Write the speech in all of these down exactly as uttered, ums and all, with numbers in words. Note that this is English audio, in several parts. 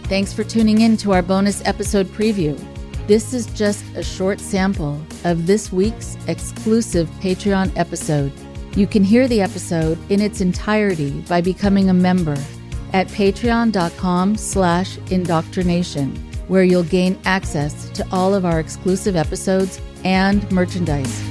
Thanks for tuning in to our bonus episode preview. This is just a short sample of this week's exclusive Patreon episode. You can hear the episode in its entirety by becoming a member at patreon.com slash indoctrination, where you'll gain access to all of our exclusive episodes and merchandise.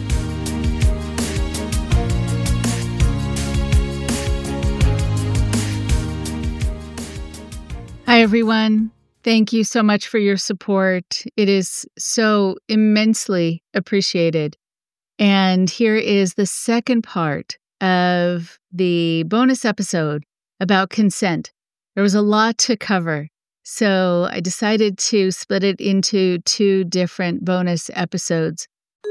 Hi, everyone. Thank you so much for your support. It is so immensely appreciated. And here is the second part of the bonus episode about consent. There was a lot to cover, so I decided to split it into two different bonus episodes.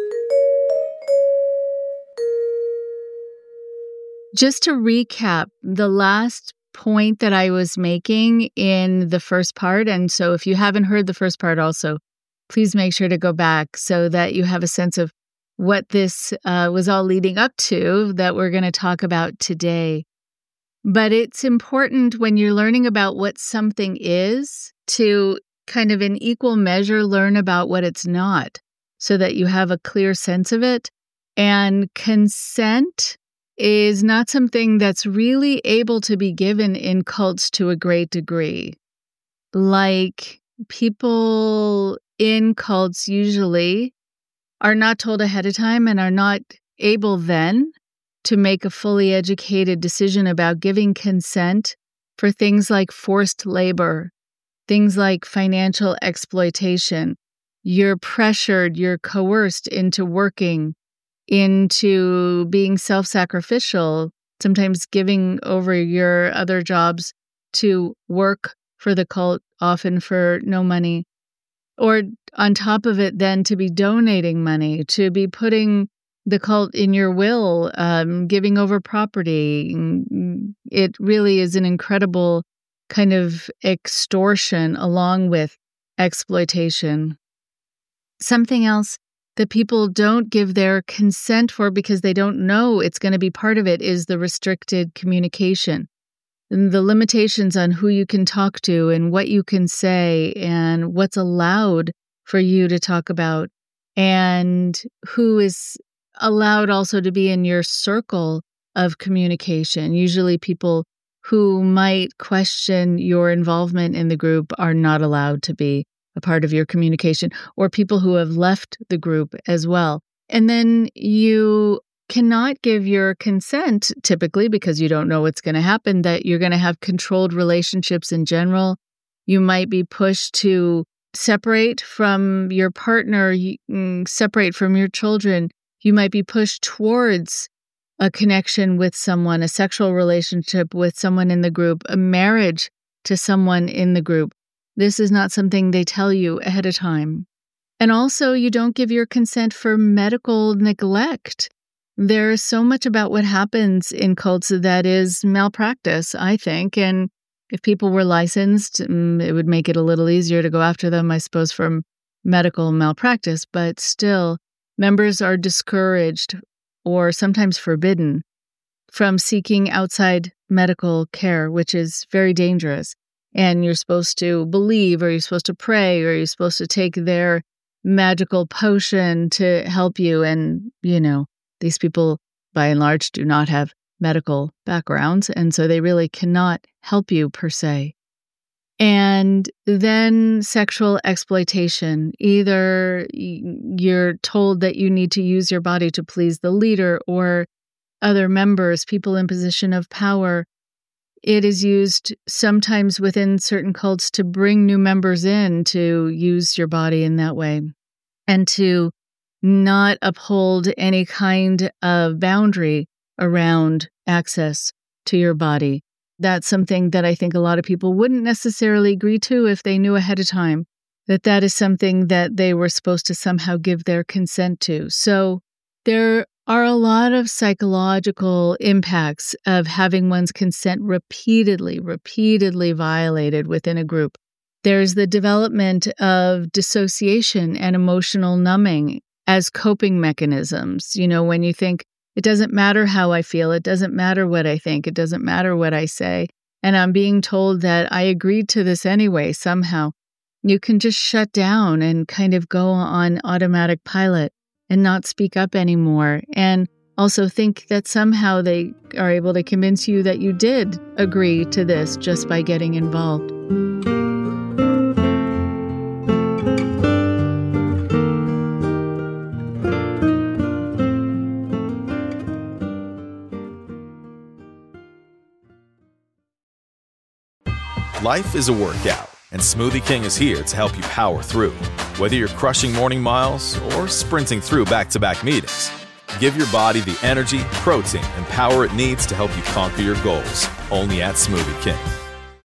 Just to recap, the last point that I was making in the first part, and so if you haven't heard the first part also, please make sure to go back so that you have a sense of what this uh, was all leading up to that we're going to talk about today. But it's important when you're learning about what something is to kind of in equal measure learn about what it's not so that you have a clear sense of it. And consent is not something that's really able to be given in cults to a great degree. Like, people in cults usually are not told ahead of time and are not able then to make a fully educated decision about giving consent for things like forced labor, things like financial exploitation. You're pressured, you're coerced into working, into being self-sacrificial, sometimes giving over your other jobs to work for the cult, often for no money. Or on top of it, then to be donating money, to be putting the cult in your will, um, giving over property. It really is an incredible kind of extortion along with exploitation. Something else that people don't give their consent for because they don't know it's going to be part of it is the restricted communication. And the limitations on who you can talk to and what you can say and what's allowed for you to talk about and who is allowed also to be in your circle of communication. Usually people who might question your involvement in the group are not allowed to be a part of your communication, or people who have left the group as well. And then you cannot give your consent, typically, because you don't know what's going to happen, that you're going to have controlled relationships in general. You might be pushed to separate from your partner, separate from your children. You might be pushed towards a connection with someone, a sexual relationship with someone in the group, a marriage to someone in the group. This is not something they tell you ahead of time. And also, you don't give your consent for medical neglect. There's so much about what happens in cults that is malpractice, I think. And if people were licensed, it would make it a little easier to go after them, I suppose, for medical malpractice. But still, members are discouraged or sometimes forbidden from seeking outside medical care, which is very dangerous. And you're supposed to believe, or you're supposed to pray, or you're supposed to take their magical potion to help you. And, you know, these people, by and large, do not have medical backgrounds, and so they really cannot help you per se. And then sexual exploitation. Either you're told that you need to use your body to please the leader or other members, people in position of power. It is used sometimes within certain cults to bring new members in to use your body in that way and to not uphold any kind of boundary around access to your body. That's something that I think a lot of people wouldn't necessarily agree to if they knew ahead of time that that is something that they were supposed to somehow give their consent to. So there are a lot of psychological impacts of having one's consent repeatedly, repeatedly violated within a group. There's the development of dissociation and emotional numbing as coping mechanisms. You know, when you think, it doesn't matter how I feel, it doesn't matter what I think, it doesn't matter what I say, and I'm being told that I agreed to this anyway somehow, you can just shut down and kind of go on automatic pilot and not speak up anymore. And also think that somehow they are able to convince you that you did agree to this just by getting involved. Life is a workout, and Smoothie King is here to help you power through. Whether you're crushing morning miles or sprinting through back-to-back meetings, give your body the energy, protein, and power it needs to help you conquer your goals. Only at Smoothie King.